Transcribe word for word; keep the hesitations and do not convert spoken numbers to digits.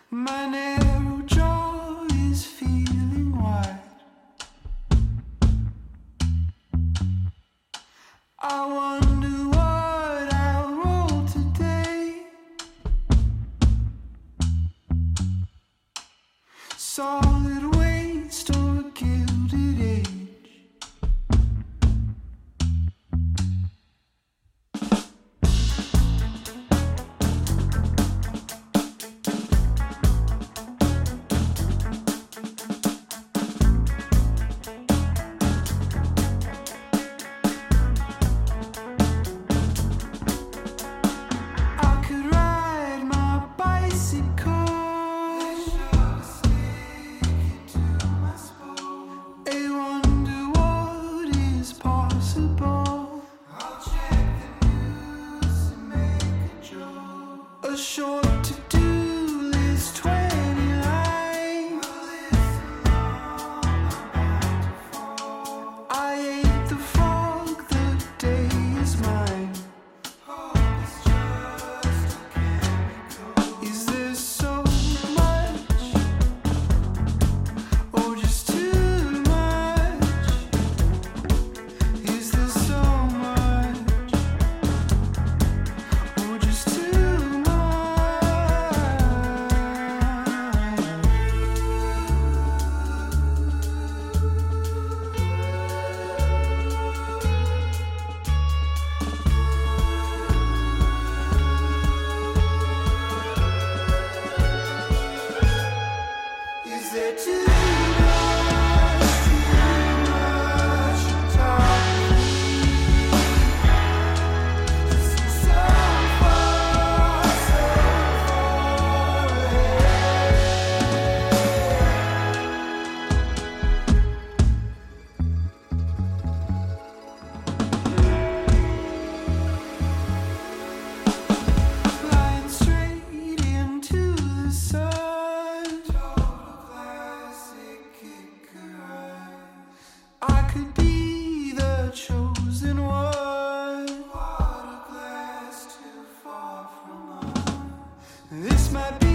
My narrow jaw is feeling wide. I wonder what I'll roll today. Solid waste or gilded age. A short to-do list, twenty lines. I ate the frog, the day is mine. Is there so much, or just too much? Is there so much, or just too Is there too much, too much time? This is so far, so far Flying straight into the sun. I could be the chosen one. Water glass too far from us. This might be